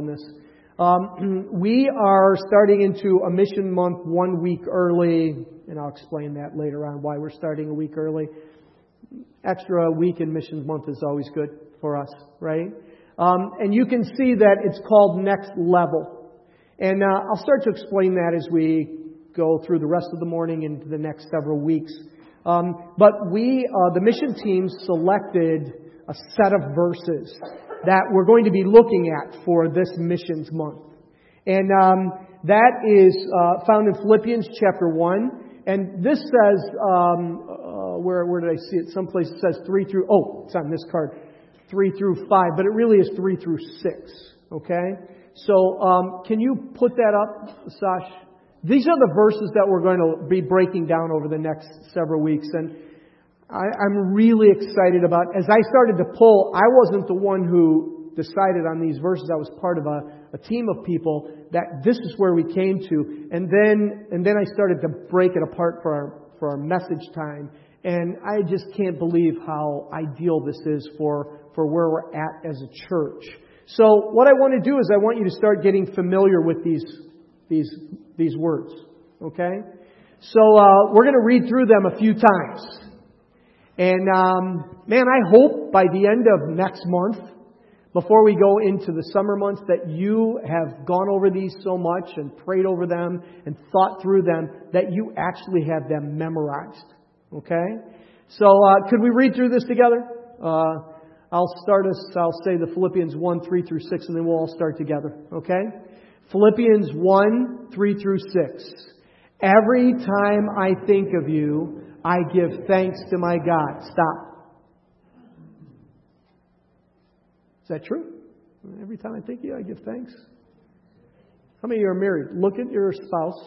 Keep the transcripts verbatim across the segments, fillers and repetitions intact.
in this. Um, we are starting into a mission month one week early, and I'll explain that later on why we're starting a week early. Extra week in missions month is always good for us, right? Um, and you can see that it's called Next Level. And uh, I'll start to explain that as we go through the rest of the morning into the next several weeks. Um, but we, uh, the mission team, selected a set of verses that we're going to be looking at for this missions month. And um, that is uh, found in Philippians chapter one. And this says, um, uh, where, where did I see it? Someplace it says three through, oh, it's on this card, three through five. But it really is three through six. Okay? So um, can you put that up, Sash? These are the verses that we're going to be breaking down over the next several weeks. And I, I'm really excited about, as I started to pull, I wasn't the one who decided on these verses. I was part of a, a team of people that this is where we came to. And then and then I started to break it apart for our, for our message time. And I just can't believe how ideal this is for, for where we're at as a church. So what I want to do is I want you to start getting familiar with these these these words. Okay? So uh, we're going to read through them a few times. And, um, man, I hope by the end of next month, before we go into the summer months, that you have gone over these so much and prayed over them and thought through them that you actually have them memorized. Okay? So, uh, could we read through this together? Uh, I'll start us, I'll say the Philippians one, three through six, and then we'll all start together. Okay? Philippians one, three through six. Every time I think of you, I give thanks to my God. Stop. Is that true? Every time I think of you, I give thanks. How many of you are married? Look at your spouse.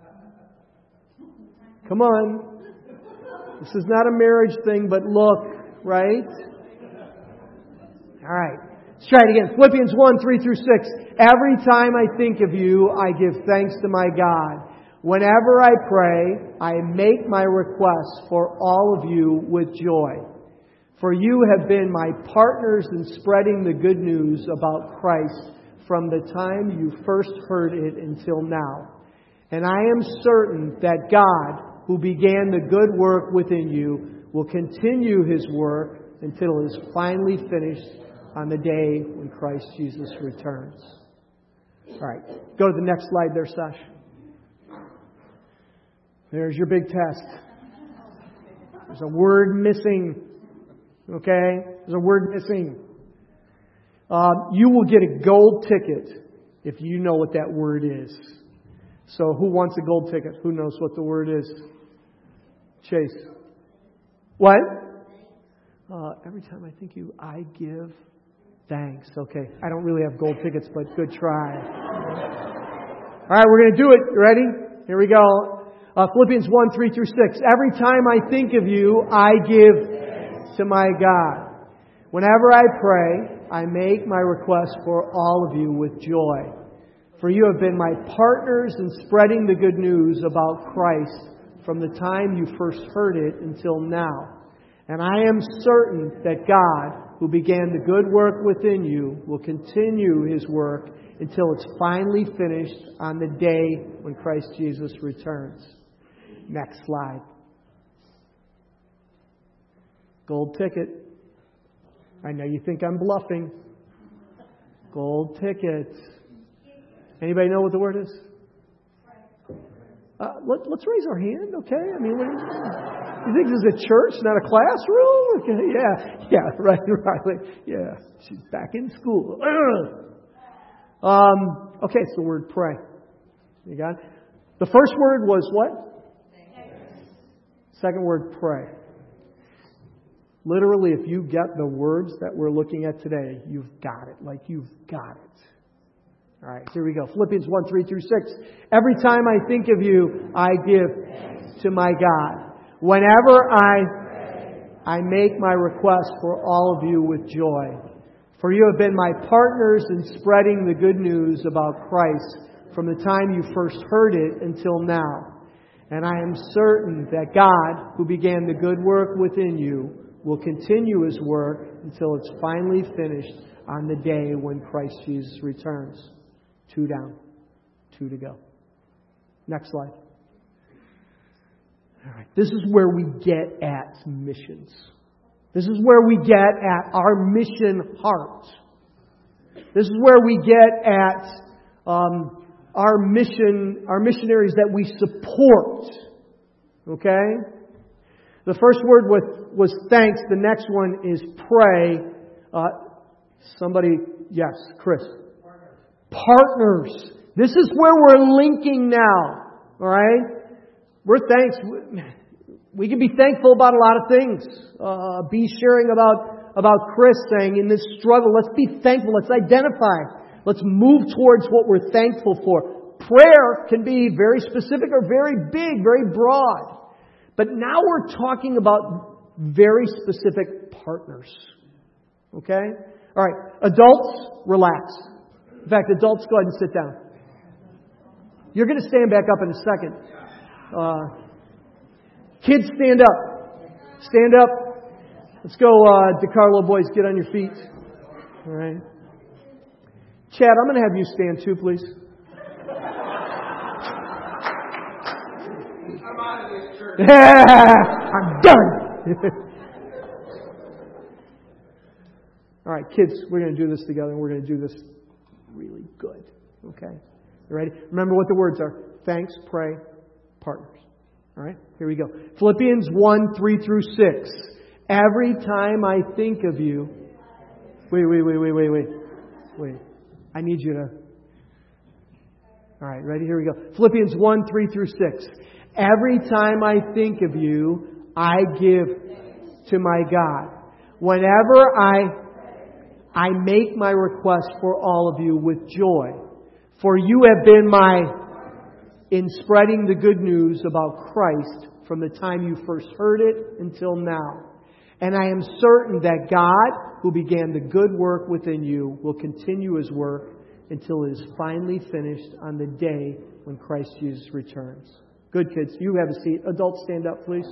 Come on. This is not a marriage thing, but look, right? All right. Let's try it again. Philippians one, three through six. Every time I think of you, I give thanks to my God. Whenever I pray, I make my requests for all of you with joy. For you have been my partners in spreading the good news about Christ from the time you first heard it until now. And I am certain that God, who began the good work within you, will continue His work until it is finally finished on the day when Christ Jesus returns. All right, go to the next slide there, Sash. There's your big test. There's a word missing. Okay? There's a word missing. Uh, you will get a gold ticket if you know what that word is. So who wants a gold ticket? Who knows what the word is? Chase. What? Uh, every time I think of you, I give thanks. Okay. I don't really have gold tickets, but good try. All right, we're going to do it. You ready? Here we go. Uh, Philippians one, three through six. Every time I think of you, I give to my God. Whenever I pray, I make my request for all of you with joy. For you have been my partners in spreading the good news about Christ from the time you first heard it until now. And I am certain that God, who began the good work within you, will continue His work until it's finally finished on the day when Christ Jesus returns. Next slide. Gold ticket. I know you think I'm bluffing. Gold ticket. Anybody know what the word is? Uh, let, let's raise our hand, okay? I mean, what is, you think this is a church, not a classroom? Okay, yeah, yeah, right, right. Yeah, she's back in school. Um, okay, it's the word pray. You got it? The first word was what? Second word, pray. Literally, if you get the words that we're looking at today, you've got it. Like, you've got it. All right, here we go. Philippians one, three through six. Every time I think of you, I give to my God. Whenever I, I make my request for all of you with joy. For you have been my partners in spreading the good news about Christ from the time you first heard it until now. And I am certain that God, who began the good work within you, will continue His work until it's finally finished on the day when Christ Jesus returns. Two down. Two to go. Next slide. All right. This is where we get at missions. This is where we get at our mission heart. This is where we get at um, our mission, our missionaries that we support. Okay? The first word was, was thanks. The next one is pray. Uh, somebody, yes, Chris. Partners. Partners. This is where we're linking now. All right? We're thanks. We can be thankful about a lot of things. Uh, be sharing about, about Chris saying in this struggle, let's be thankful. Let's identify. Let's move towards what we're thankful for. Prayer can be very specific or very big, very broad. But now we're talking about very specific partners. Okay? All right. Adults, relax. In fact, adults, go ahead and sit down. You're going to stand back up in a second. Uh, kids, stand up. Stand up. Let's go, uh, DeCarlo boys, get on your feet. All right. Chad, I'm going to have you stand too, please. I'm out of this church. I'm done. All right, kids, we're going to do this together, and we're going to do this really good. Okay? You ready? Remember what the words are. Thanks, pray, partners. All right? Here we go. Philippians one, three through six. Every time I think of you... Wait, wait, wait, wait, wait, wait. Wait. I need you to... All right, ready? Here we go. Philippians one, three through six. Every time I think of you, I give to my God. Whenever I... I make my request for all of you with joy. For you have been my... in spreading the good news about Christ from the time you first heard it until now. And I am certain that God, who began the good work within you, will continue His work until it is finally finished on the day when Christ Jesus returns. Good, kids. You have a seat. Adults, stand up, please.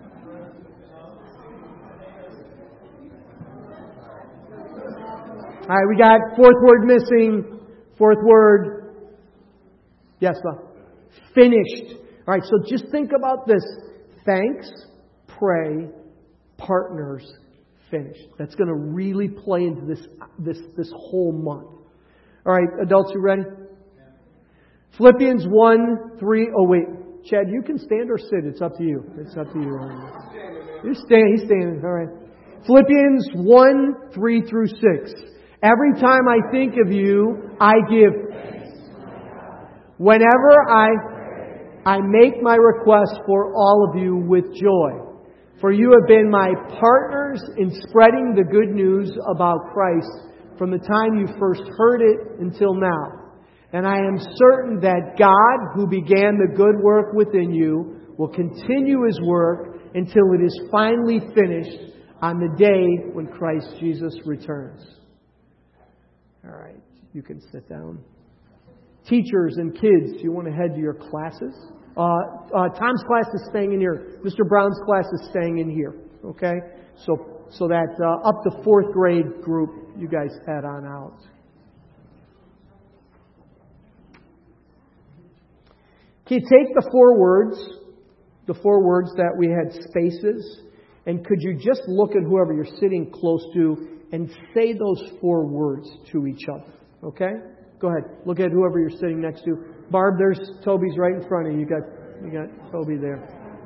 All right, we got fourth word missing. Fourth word. Yes, Bob. Finished. All right, so just think about this. Thanks, pray, partners, finished. That's going to really play into this this this whole month. All right, adults, you ready? Yeah. Philippians one, three. Oh, wait. Chad, you can stand or sit. It's up to you. It's up to you. You stand. He's standing. All right. Philippians one, three through six. Every time I think of you, I give. Whenever I, I make my request for all of you with joy. For you have been my partners in spreading the good news about Christ from the time you first heard it until now. And I am certain that God, who began the good work within you, will continue His work until it is finally finished on the day when Christ Jesus returns. All right, you can sit down. Teachers and kids, do you want to head to your classes? Uh, uh, Tom's class is staying in here. Mister Brown's class is staying in here. Okay? So so that uh, up to fourth grade group, you guys head on out. Can you take the four words, the four words that we had spaces, and could you just look at whoever you're sitting close to and say those four words to each other? Okay? Go ahead. Look at whoever you're sitting next to. Barb, there's Toby's right in front of you. You got you got Toby there.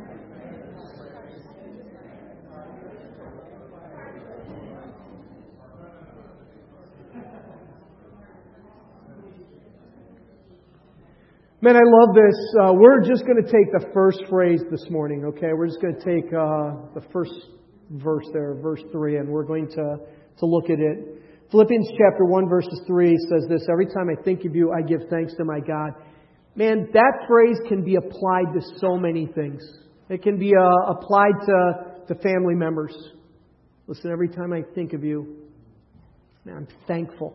Man, I love this. Uh, we're just going to take the first phrase this morning, okay? We're just going to take uh, the first verse there, verse three, and we're going to, to look at it. Philippians chapter one, verses three says this, every time I think of you, I give thanks to my God. Man, that phrase can be applied to so many things. It can be uh, applied to, to family members. Listen, every time I think of you, man, I'm thankful.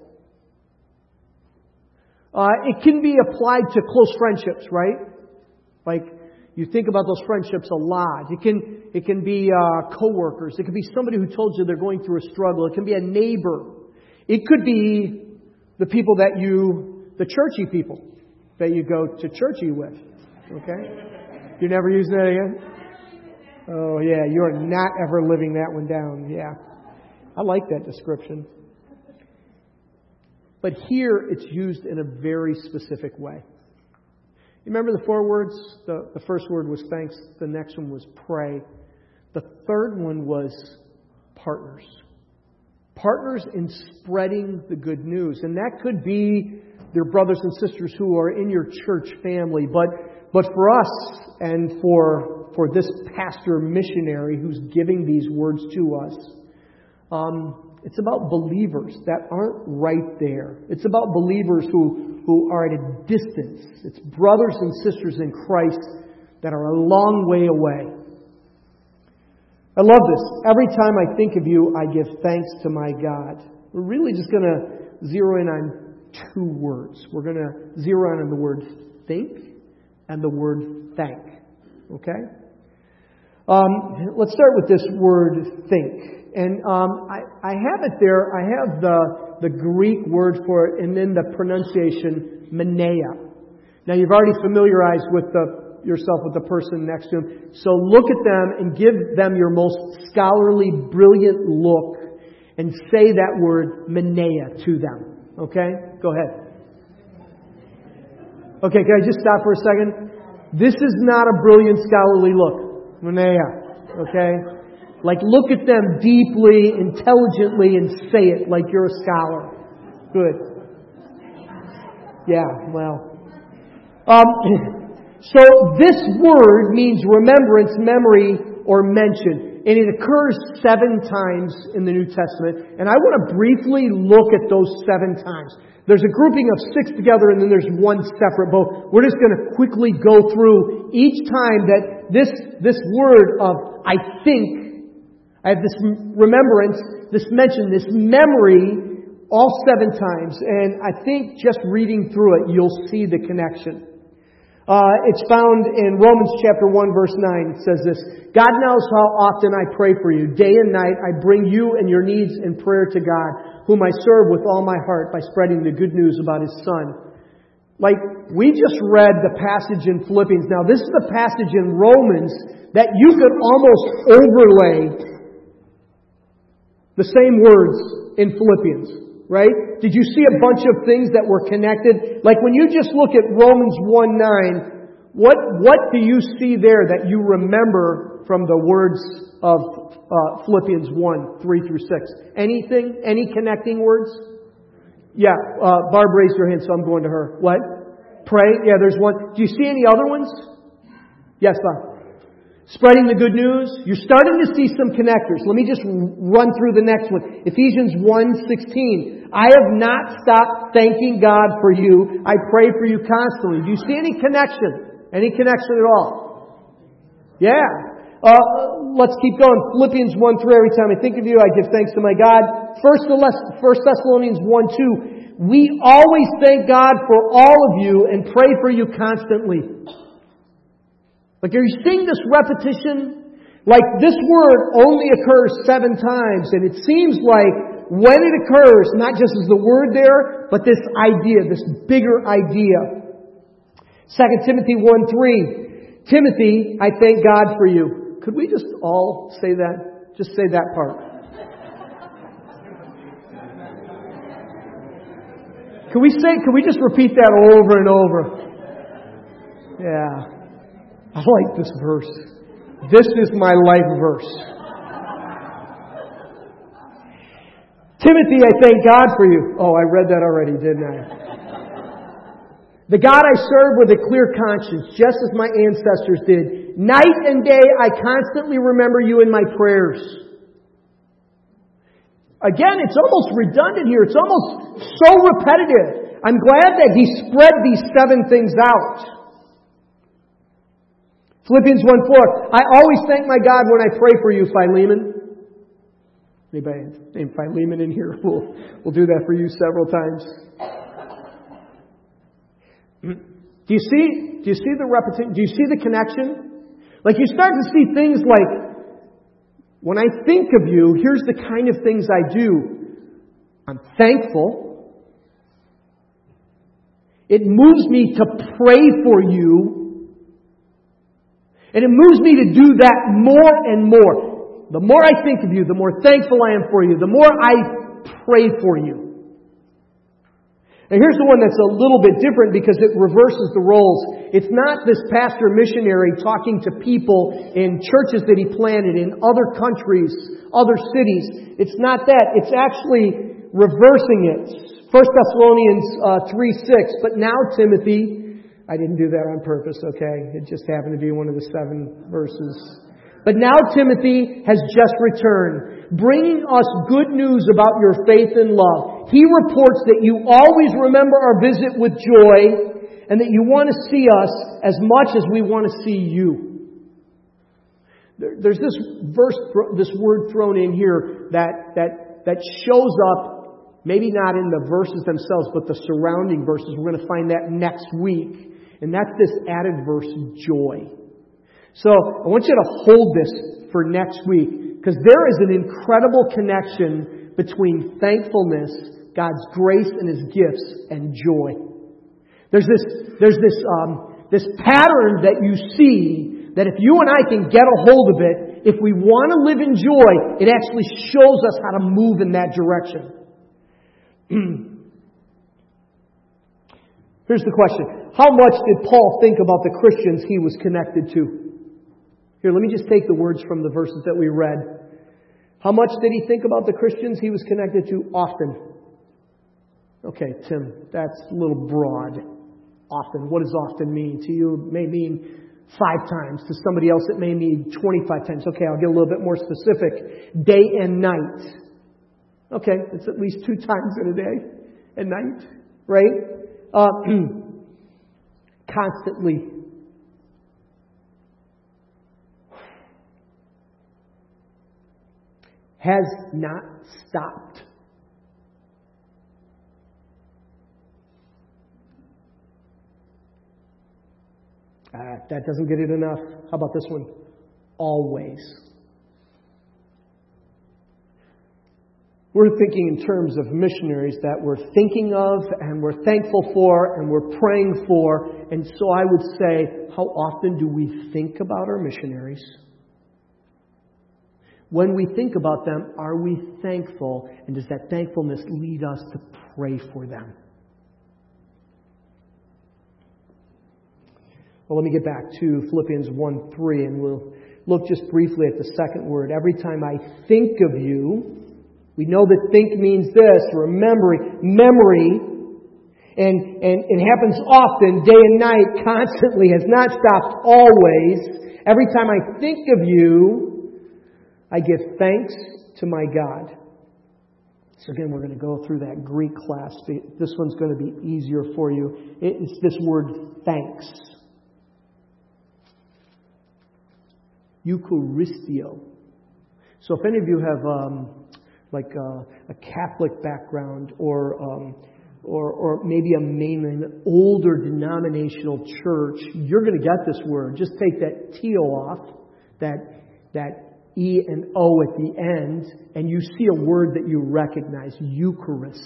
Uh, it can be applied to close friendships, right? Like, you think about those friendships a lot. It can, it can be uh, coworkers. It can be somebody who told you they're going through a struggle. It can be a neighbor. It could be the people that you, the churchy people that you go to churchy with. Okay? You're never using that again? Oh, yeah. You are not ever living that one down. Yeah. I like that description. But here it's used in a very specific way. You remember the four words? The, the first word was thanks. The next one was pray. The third one was partners. Partners in spreading the good news. And that could be their brothers and sisters who are in your church family. But, but for us and for, for this pastor missionary who's giving these words to us, um, it's about believers that aren't right there. It's about believers who, who are at a distance. It's brothers and sisters in Christ that are a long way away. I love this. Every time I think of you, I give thanks to my God. We're really just going to zero in on two words. We're going to zero in on the word think and the word thank. Okay? Um, let's start with this word think. And um, I, I have it there. I have the, the Greek word for it and then the pronunciation, meneia. Now, you've already familiarized with the, yourself with the person next to him. So look at them and give them your most scholarly, brilliant look and say that word, meneia, to them. Okay? Go ahead. Okay, can I just stop for a second? This is not a brilliant, scholarly look. Meneia. Okay? Like, look at them deeply, intelligently, and say it like you're a scholar. Good. Yeah, well. Um, so this word means remembrance, memory, or mention. And it occurs seven times in the New Testament. And I want to briefly look at those seven times. There's a grouping of six together, and then there's one separate book. We're just going to quickly go through each time that this, this word of I think, I have this remembrance, this mention, this memory, all seven times. And I think just reading through it, you'll see the connection. Uh, it's found in Romans chapter one, verse nine. It says this, God knows how often I pray for you. Day and night I bring you and your needs in prayer to God, whom I serve with all my heart by spreading the good news about His Son. Like, we just read the passage in Philippians. Now, this is the passage in Romans that you could almost overlay the same words in Philippians, right? Did you see a bunch of things that were connected? Like when you just look at Romans one nine, what, what do you see there that you remember from the words of uh, Philippians one, three through six? Anything? Any connecting words? Yeah, uh, Barb raised her hand, so I'm going to her. What? Pray? Yeah, there's one. Do you see any other ones? Yes, Bob. Spreading the good news. You're starting to see some connectors. Let me just run through the next one. Ephesians one sixteen. I have not stopped thanking God for you. I pray for you constantly. Do you see any connection? Any connection at all? Yeah. Uh, let's keep going. Philippians one three. Every time I think of you, I give thanks to my God. First Thessalonians one two. We always thank God for all of you and pray for you constantly. Like, are you seeing this repetition? Like, this word only occurs seven times, and it seems like when it occurs, not just as the word there, but this idea, this bigger idea. Second Timothy one three. Timothy, I thank God for you. Could we just all say that? Just say that part. Can we say, can we just repeat that over and over? Yeah. I like this verse. This is my life verse. Timothy, I thank God for you. Oh, I read that already, didn't I? The God I serve with a clear conscience, just as my ancestors did. Night and day, I constantly remember you in my prayers. Again, it's almost redundant here. It's almost so repetitive. I'm glad that he spread these seven things out. Philippians one four. I always thank my God when I pray for you, Philemon. Anybody named Philemon in here? We'll, we'll do that for you several times. Do you see, do you see the repetition? Do you see the connection? Like you start to see things like, when I think of you, here's the kind of things I do. I'm thankful. It moves me to pray for you. And it moves me to do that more and more. The more I think of you, the more thankful I am for you, the more I pray for you. And here's the one that's a little bit different because it reverses the roles. It's not this pastor missionary talking to people in churches that he planted in other countries, other cities. It's not that. It's actually reversing it. First Thessalonians uh, three six. But now, Timothy, I didn't do that on purpose, okay? It just happened to be one of the seven verses. But now Timothy has just returned, bringing us good news about your faith and love. He reports that you always remember our visit with joy and that you want to see us as much as we want to see you. There's this verse, this word thrown in here that, that, that shows up, maybe not in the verses themselves, but the surrounding verses. We're going to find that next week. And that's this added verse, joy. So I want you to hold this for next week because there is an incredible connection between thankfulness, God's grace and His gifts, and joy. There's this, there's this, um, this pattern that you see that if you and I can get a hold of it, if we want to live in joy, it actually shows us how to move in that direction. Here's the question. How much did Paul think about the Christians he was connected to? Here, let me just take the words from the verses that we read. How much did he think about the Christians he was connected to? Often. Okay, Tim, that's a little broad. Often. What does often mean? To you, it may mean five times. To somebody else, it may mean twenty-five times. Okay, I'll get a little bit more specific. Day and night. Okay, it's at least two times in a day and night. Right? Uh, constantly. Has not stopped. Uh, that doesn't get it enough. How about this one? Always. We're thinking in terms of missionaries that we're thinking of and we're thankful for and we're praying for. And so I would say, how often do we think about our missionaries? When we think about them, are we thankful? And does that thankfulness lead us to pray for them? Well, let me get back to Philippians one three, and we'll look just briefly at the second word. Every time I think of you, we know that think means this, remembering, memory, and, and it happens often, day and night, constantly, has not stopped, always. Every time I think of you, I give thanks to my God. So again, we're going to go through that Greek class. This one's going to be easier for you. It's this word thanks. Eucharistio. So if any of you have um, like a, a Catholic background or, um, or or maybe a mainly an older denominational church, you're going to get this word. Just take that T O off, that that E and O at the end, and you see a word that you recognize, Eucharist.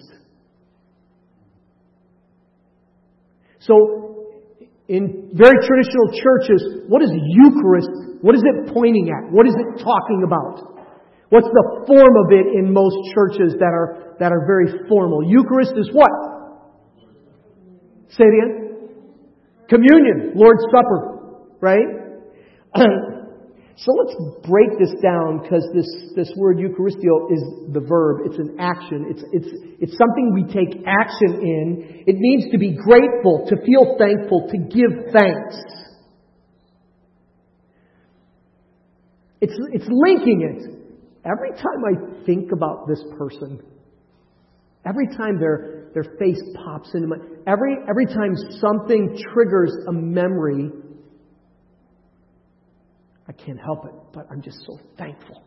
So, in very traditional churches, what is Eucharist? What is it pointing at? What is it talking about? What's the form of it in most churches that are that are very formal? Eucharist is what? Say it again. Communion, Lord's Supper, right? So let's break this down because this, this word Eucharistio is the verb. It's an action. It's, it's, it's something we take action in. It means to be grateful, to feel thankful, to give thanks. It's, it's linking it. Every time I think about this person, every time their, their face pops into my, every, every time something triggers a memory, I can't help it, but I'm just so thankful.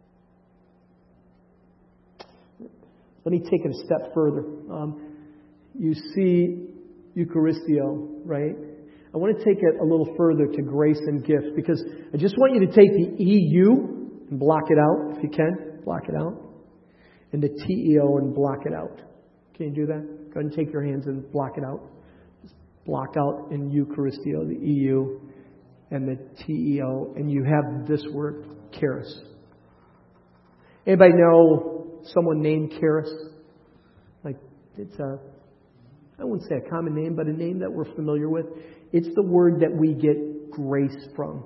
Let me take it a step further. Um, you see Eucharistio, right? I want to take it a little further to grace and gift, because I just want you to take the E U and block it out, if you can. Block it out. And the T E O and block it out. Can you do that? Go ahead and take your hands and block it out. Just block out in Eucharistio, the E U and the T E O, and you have this word, charis. Anybody know someone named Charis? Like, it's a, I wouldn't say a common name, but a name that we're familiar with. It's the word that we get grace from.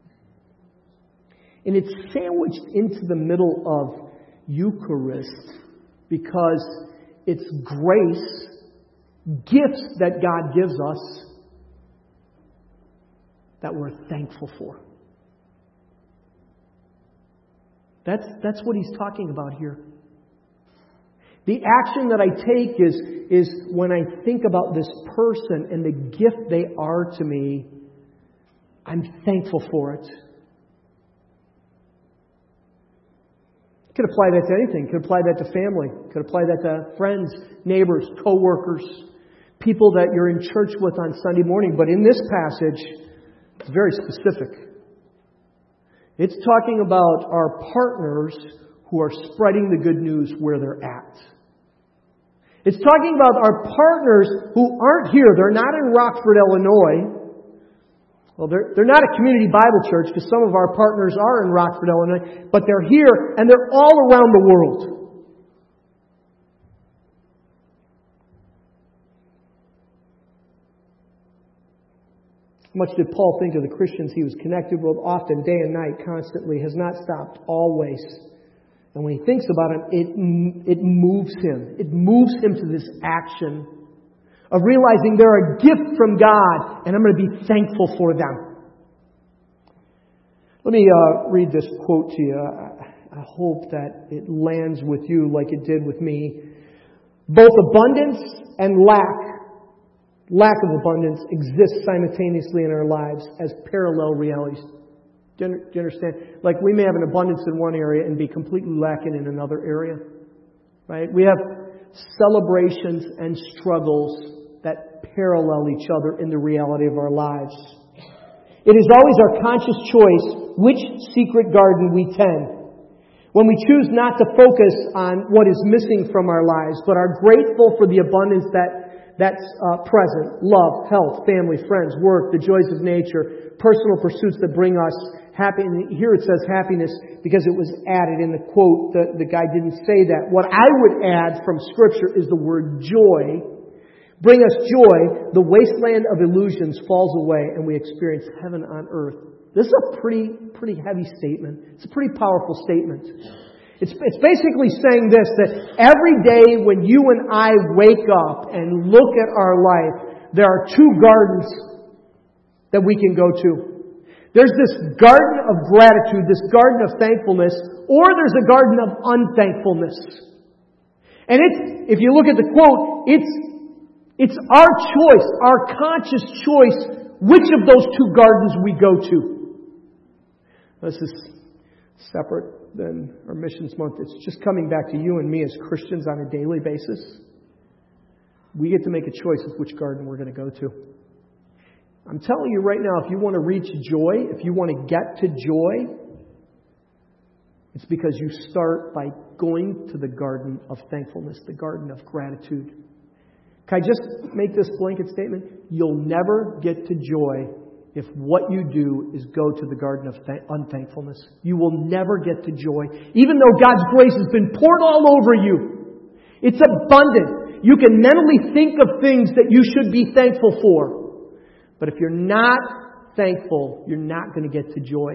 And it's sandwiched into the middle of Eucharist because it's grace, gifts that God gives us that we're thankful for. That's, that's what he's talking about here. The action that I take is, is when I think about this person and the gift they are to me, I'm thankful for it. Could apply that to anything. Could apply that to family. Could apply that to friends, neighbors, co-workers, people that you're in church with on Sunday morning. But in this passage, it's very specific. It's talking about our partners who are spreading the good news where they're at. It's talking about our partners who aren't here. They're not in Rockford, Illinois. Well, they're, they're not a community Bible church, because some of our partners are in Rockford, Illinois, but they're here and they're all around the world. How much did Paul think of the Christians he was connected with? Often, day and night, constantly, has not stopped, always. And when he thinks about them, it, it moves him. It moves him to this action of realizing they're a gift from God, and I'm going to be thankful for them. Let me uh, read this quote to you. I, I hope that it lands with you like it did with me. Both abundance and lack, lack of abundance, exist simultaneously in our lives as parallel realities. Do you, do you understand? Like, we may have an abundance in one area and be completely lacking in another area. Right? We have celebrations and struggles that parallel each other in the reality of our lives. It is always our conscious choice which secret garden we tend. When we choose not to focus on what is missing from our lives, but are grateful for the abundance that that's uh, present: love, health, family, friends, work, the joys of nature, personal pursuits that bring us happy. And here it says happiness because it was added in the quote. The, the guy didn't say that. What I would add from Scripture is the word joy. Bring us joy, the wasteland of illusions falls away, and we experience heaven on earth. This is a pretty, pretty heavy statement. It's a pretty powerful statement. It's, it's basically saying this, that every day when you and I wake up and look at our life, there are two gardens that we can go to. There's this garden of gratitude, this garden of thankfulness, or there's a garden of unthankfulness. And it's, if you look at the quote, it's It's our choice, our conscious choice, which of those two gardens we go to. This is separate than our missions month. It's just coming back to you and me as Christians on a daily basis. We get to make a choice of which garden we're going to go to. I'm telling you right now, if you want to reach joy, if you want to get to joy, it's because you start by going to the garden of thankfulness, the garden of gratitude. Can I just make this blanket statement? You'll never get to joy if what you do is go to the garden of th- unthankfulness. You will never get to joy. Even though God's grace has been poured all over you. It's abundant. You can mentally think of things that you should be thankful for. But if you're not thankful, you're not going to get to joy.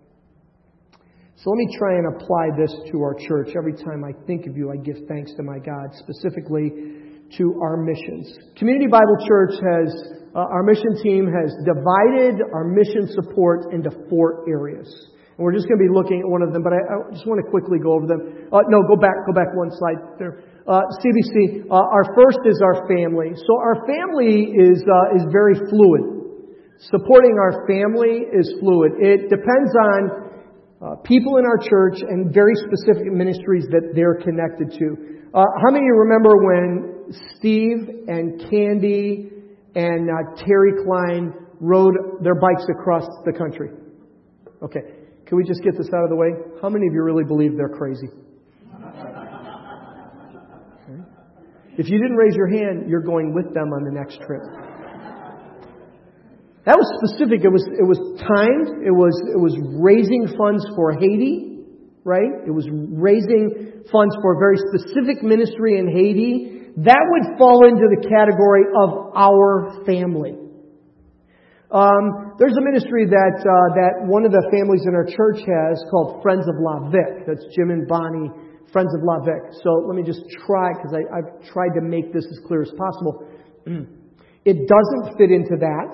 So let me try and apply this to our church. Every time I think of you, I give thanks to my God, specifically to our missions. Community Bible Church has, uh, our mission team has divided our mission support into four areas. And we're just going to be looking at one of them, but I, I just want to quickly go over them. Uh, no, go back, go back one slide there. Uh, C B C, uh, our first is our family. So our family is, uh, is very fluid. Supporting our family is fluid. It depends on uh, people in our church and very specific ministries that they're connected to. Uh, how many of you remember when Steve and Candy and uh, Terry Klein rode their bikes across the country. Okay, can we just get this out of the way? How many of you really believe they're crazy? Okay. If you didn't raise your hand, you're going with them on the next trip. That was specific. It was it was timed. It was it was raising funds for Haiti, right? It was raising funds for a very specific ministry in Haiti. That would fall into the category of our family. Um, there's a ministry that uh, that one of the families in our church has called Friends of La Vic. That's Jim and Bonnie, Friends of La Vic. So let me just try, because I've tried to make this as clear as possible. It doesn't fit into that,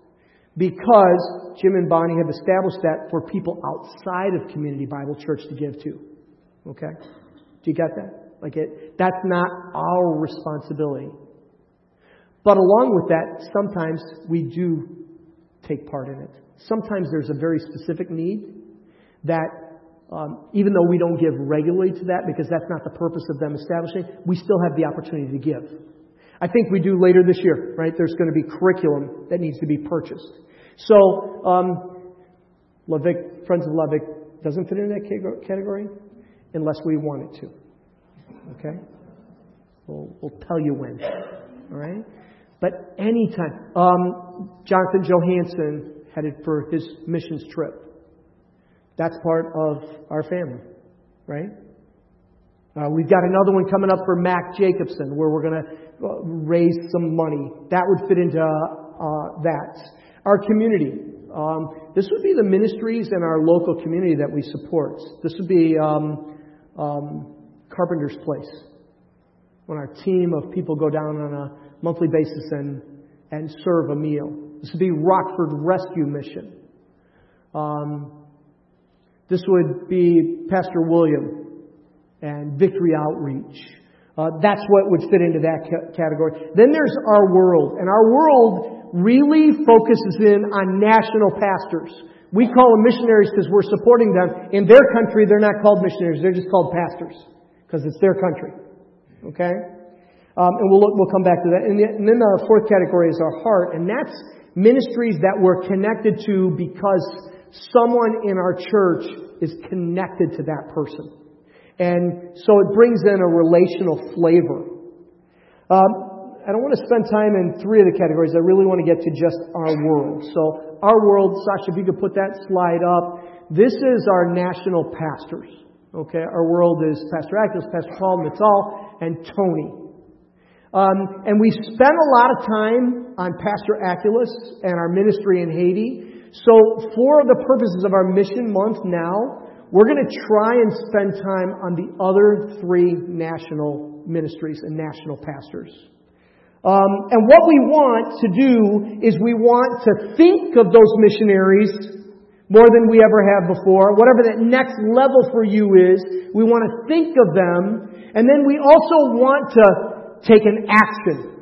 because Jim and Bonnie have established that for people outside of Community Bible Church to give to. Okay? Do you get that? Like it, that's not our responsibility. But along with that, sometimes we do take part in it. Sometimes there's a very specific need that, um, even though we don't give regularly to that, because that's not the purpose of them establishing, we still have the opportunity to give. I think we do later this year, right? There's going to be curriculum that needs to be purchased. So, um, Lavic, Friends of Lavic doesn't fit in that category unless we want it to. Okay? We'll, we'll tell you when. All right? But anytime. Um, Jonathan Johansson headed for his missions trip. That's part of our family. Right? Uh, we've got another one coming up for Mac Jacobson, where we're going to uh, raise some money. That would fit into uh, that. Our community. Um, this would be the ministries in our local community that we support. This would be um, um, Carpenter's Place, when our team of people go down on a monthly basis and, and serve a meal. This would be Rockford Rescue Mission. Um, this would be Pastor William and Victory Outreach. Uh, that's what would fit into that ca- category. Then there's our world. And our world really focuses in on national pastors. We call them missionaries because we're supporting them. In their country, they're not called missionaries. They're just called pastors because it's their country. Okay? Um, and we'll look, we'll come back to that. And, the, and then the fourth category is our heart. And that's ministries that we're connected to because someone in our church is connected to that person. And so it brings in a relational flavor. Um, I don't want to spend time in three of the categories. I really want to get to just our world. So our world, Sasha, if you could put that slide up. This is our national pastors. Okay, our world is Pastor Aculus, Pastor Paul, Natal, and Tony. Um, and we spent a lot of time on Pastor Aculus and our ministry in Haiti. So for the purposes of our mission month now, we're going to try and spend time on the other three national ministries and national pastors. Um, and what we want to do is we want to think of those missionaries more than we ever have before. Whatever that next level for you is, we want to think of them. And then we also want to take an action.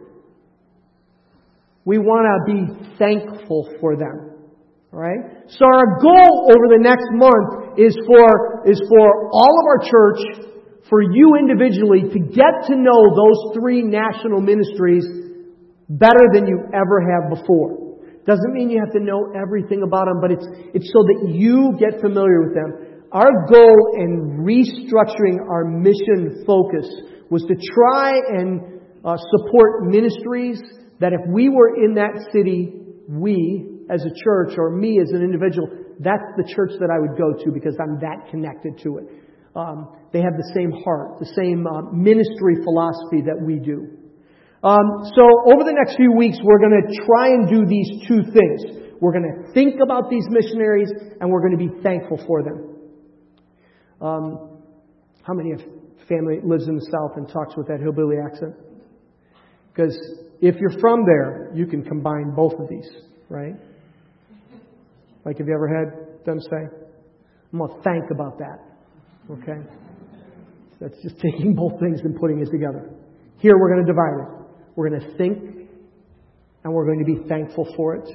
We want to be thankful for them. All right? So our goal over the next month is for, is for all of our church, for you individually, to get to know those three national ministries better than you ever have before. Doesn't mean you have to know everything about them, but it's, it's so that you get familiar with them. Our goal in restructuring our mission focus was to try and uh, support ministries that if we were in that city, we as a church, or me as an individual, that's the church that I would go to because I'm that connected to it. Um, they have the same heart, the same uh, ministry philosophy that we do. Um, so over the next few weeks, we're going to try and do these two things. We're going to think about these missionaries, and we're going to be thankful for them. Um, how many of family lives in the South and talks with that hillbilly accent? Because if you're from there, you can combine both of these, right? Like, have you ever had them say, I'm going to thank about that. Okay? That's just taking both things and putting it together. Here we're going to divide it. We're going to think, and we're going to be thankful for it.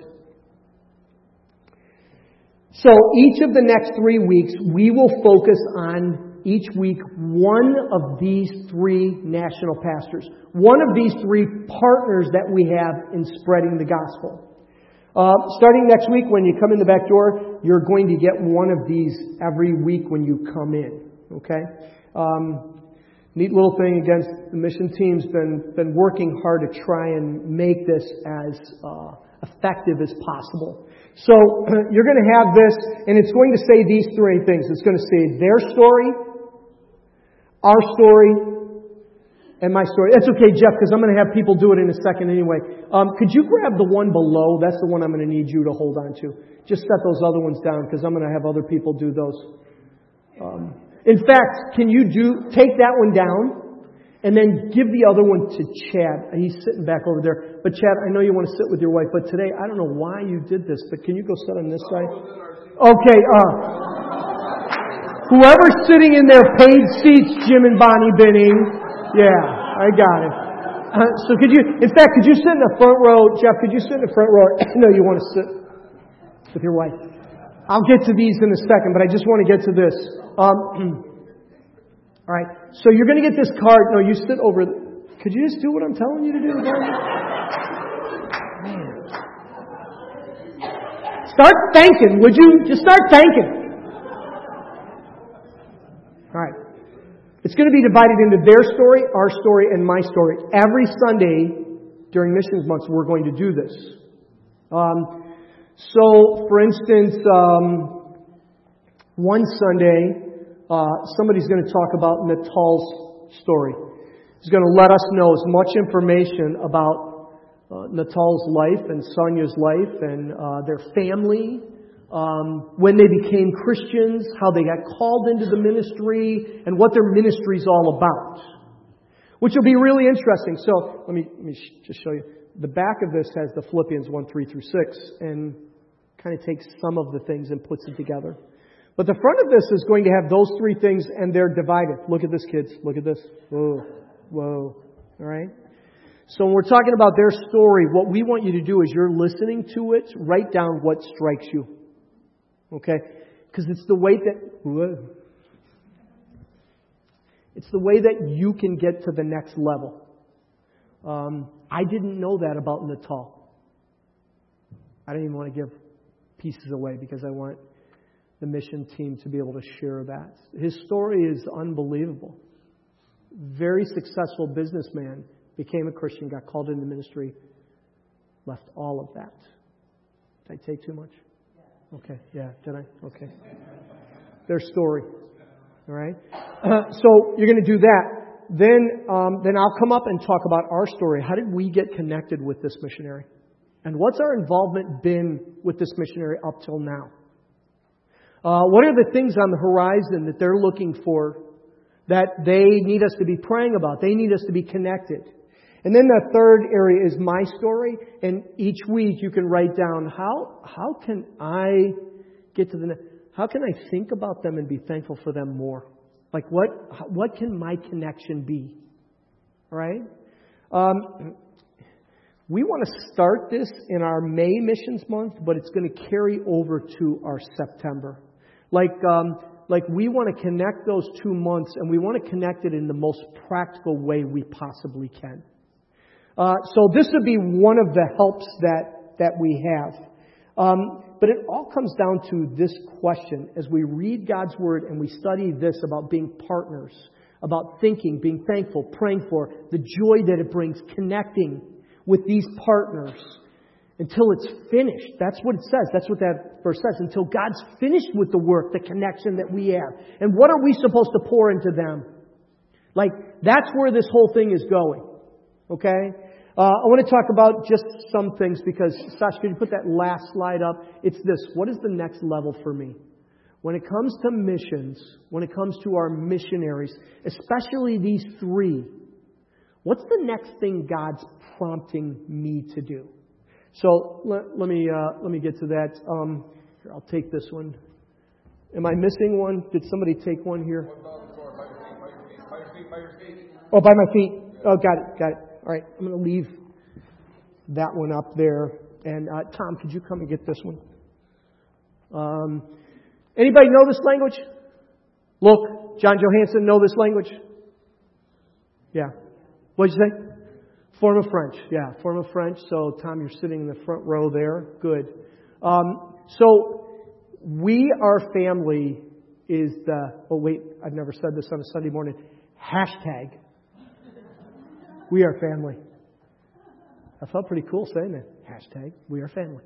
So each of the next three weeks, we will focus on each week one of these three national pastors, one of these three partners that we have in spreading the gospel. Uh, starting next week, when you come in the back door, you're going to get one of these every week when you come in. Okay? Um, neat little thing against the mission team's been been working hard to try and make this as uh, effective as possible. So you're going to have this, and it's going to say these three things. It's going to say their story, our story, and my story. That's okay, Jeff, because I'm going to have people do it in a second anyway. Um, could you grab the one below? That's the one I'm going to need you to hold on to. Just set those other ones down, because I'm going to have other people do those. Um, in fact, can you do take that one down, and then give the other one to Chad? He's sitting back over there. But Chad, I know you want to sit with your wife, but today, I don't know why you did this, but can you go sit on this side? Okay, uh, whoever's sitting in their paid seats, Jim and Bonnie Binning, yeah, I got it. Uh, so could you, in fact, could you sit in the front row? Jeff, could you sit in the front row? No, you want to sit with your wife. I'll get to these in a second, but I just want to get to this. Um, all right, so you're going to get this card. No, you sit over. Could you just do what I'm telling you to do again? Man. Start thanking, would you? Just start thanking. All right. It's going to be divided into their story, our story, and my story. Every Sunday during Missions Months, we're going to do this. Um, so, for instance, um, one Sunday, uh, somebody's going to talk about Natal's story. He's going to let us know as much information about uh, Natal's life and Sonia's life and uh, their family. Um, when they became Christians, how they got called into the ministry, and what their ministry is all about, which will be really interesting. So let me let me sh- just show you. The back of this has the Philippians one, three through six, and kind of takes some of the things and puts it together. But the front of this is going to have those three things, and they're divided. Look at this, kids. Look at this. Whoa, whoa. All right. So when we're talking about their story, what we want you to do is you're listening to it, write down what strikes you. Okay? Because it's the way that it's the way that you can get to the next level. Um, I didn't know that about Natal. I don't even want to give pieces away because I want the mission team to be able to share that. His story is unbelievable. Very successful businessman, became a Christian, got called into ministry, left all of that. Did I take too much? Okay, yeah, did I? Okay. Their story. All right? Uh, so you're going to do that. Then, um, then I'll come up and talk about our story. How did we get connected with this missionary? And what's our involvement been with this missionary up till now? Uh, what are the things on the horizon that they're looking for that they need us to be praying about? They need us to be connected. And then the third area is my story. And each week you can write down, how how can I get to the next, how can I think about them and be thankful for them more? Like what what can my connection be? All right? Um, we want to start this in our May Missions Month, but it's going to carry over to our September. Like um, like we want to connect those two months, and we want to connect it in the most practical way we possibly can. Uh, so this would be one of the helps that, that we have. Um, but it all comes down to this question. As we read God's Word and we study this about being partners, about thinking, being thankful, praying for, the joy that it brings, connecting with these partners until it's finished. That's what it says. That's what that verse says. Until God's finished with the work, the connection that we have. And what are we supposed to pour into them? Like, that's where this whole thing is going. Okay? Uh, I want to talk about just some things because, Sasha, could you put that last slide up? It's this. What is the next level for me? When it comes to missions, when it comes to our missionaries, especially these three, what's the next thing God's prompting me to do? So let, let me uh, let me get to that. Um, here, I'll take this one. Am I missing one? Did somebody take one here? Oh, by my feet. Oh, got it, got it. All right, I'm going to leave that one up there. And uh, Tom, could you come and get this one? Um, anybody know this language? Look, John Johansson, know this language? Yeah. What'd you say? Form of French. Yeah, form of French. So, Tom, you're sitting in the front row there. Good. Um, so, we are family is the, oh wait, I've never said this on a Sunday morning. Hashtag. We are family. I felt pretty cool saying that. Hashtag, we are family.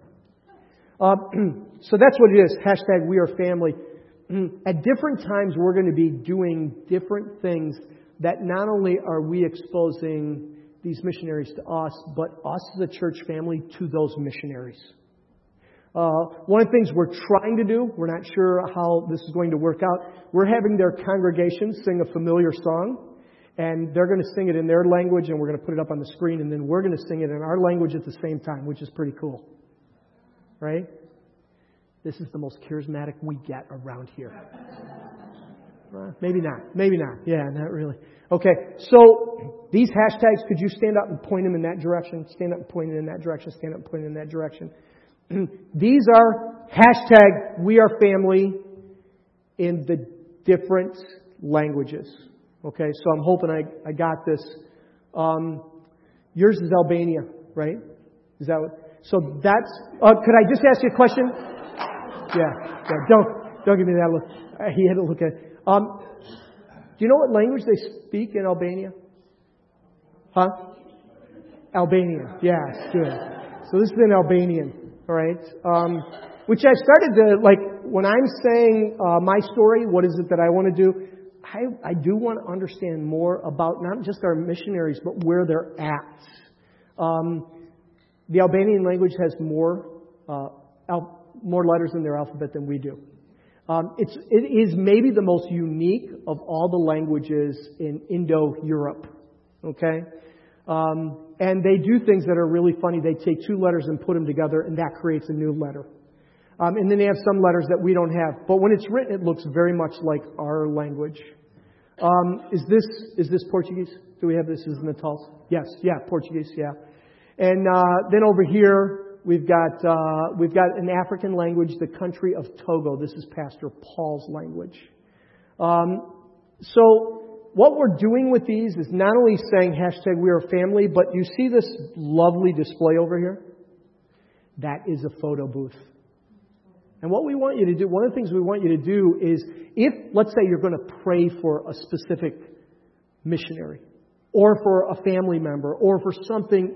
Um, so that's what it is. Hashtag, we are family. At different times, we're going to be doing different things that not only are we exposing these missionaries to us, but us as a church family to those missionaries. Uh, one of the things we're trying to do, we're not sure how this is going to work out, we're having their congregation sing a familiar song, and they're going to sing it in their language, and we're going to put it up on the screen, and then we're going to sing it in our language at the same time, which is pretty cool. Right? This is the most charismatic we get around here. Uh, maybe not. Maybe not. Yeah, not really. Okay, so these hashtags, could you stand up and point them in that direction? Stand up and point it in that direction. Stand up and point it in that direction. These are hashtag we are family in the different languages. Okay, so I'm hoping I, I got this. Um, yours is Albania, right? Is that what? So that's, uh, could I just ask you a question? Yeah, yeah, don't, don't give me that look. Uh, He had to look at it. Um, do you know what language they speak in Albania? Huh? Albanian. Yes, good. So this is in Albanian, all right? Um, which I started to, like, when I'm saying uh, my story, what is it that I want to do? I, I do want to understand more about not just our missionaries, but where they're at. Um, the Albanian language has more uh, al- more letters in their alphabet than we do. Um, it's, it is maybe the most unique of all the languages in Indo-Europe. Okay? Um, and they do things that are really funny. They take two letters and put them together, and that creates a new letter. Um, and then they have some letters that we don't have. But when it's written, it looks very much like our language. Um, is this is this Portuguese? Do we have this as Natal? Yes. Yeah, Portuguese. Yeah. And uh, then over here, we've got uh, we've got an African language, the country of Togo. This is Pastor Paul's language. Um, so what we're doing with these is not only saying hashtag we are family, but you see this lovely display over here? That is a photo booth. And what we want you to do, one of the things we want you to do is, if, let's say you're going to pray for a specific missionary, or for a family member, or for something,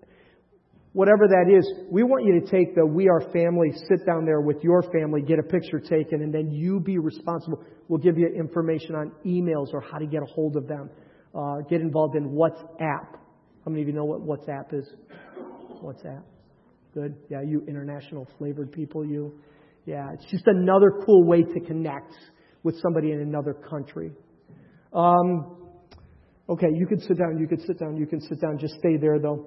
whatever that is, we want you to take the We Are Family, sit down there with your family, get a picture taken, and then you be responsible. We'll give you information on emails or how to get a hold of them. Uh, get involved in WhatsApp. How many of you know what WhatsApp is? WhatsApp. Good. Yeah, you international flavored people, you. Yeah, it's just another cool way to connect with somebody in another country. Um, okay, you could sit down, you could sit down, you can sit down. Just stay there, though.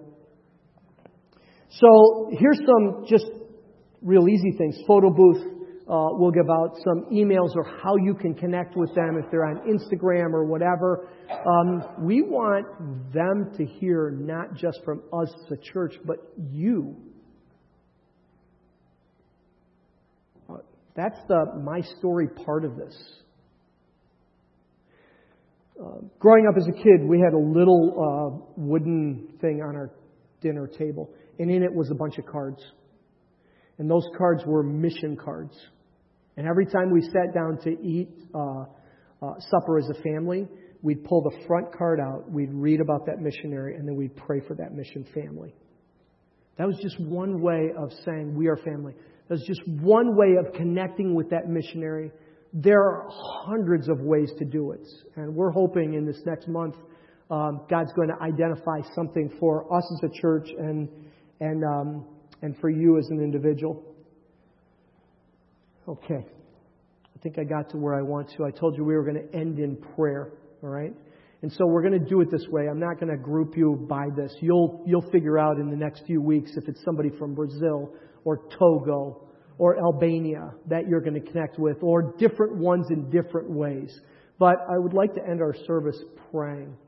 So here's some just real easy things. Photo booth. Uh, we'll give out some emails or how you can connect with them if they're on Instagram or whatever. Um, we want them to hear not just from us as a church, but you. Uh, that's the my story part of this. Uh, growing up as a kid, we had a little uh, wooden thing on our dinner table, and in it was a bunch of cards. And those cards were mission cards. And every time we sat down to eat uh, uh, supper as a family, we'd pull the front card out, we'd read about that missionary, and then we'd pray for that mission family. That was just one way of saying we are family. That was just one way of connecting with that missionary. There are hundreds of ways to do it. And we're hoping in this next month, um, God's going to identify something for us as a church and and um, and for you as an individual. Okay. I think I got to where I want to. I told you we were going to end in prayer. All right? And so we're going to do it this way. I'm not going to group you by this. You'll you'll figure out in the next few weeks if it's somebody from Brazil or Togo or Albania that you're going to connect with, or different ones in different ways. But I would like to end our service praying.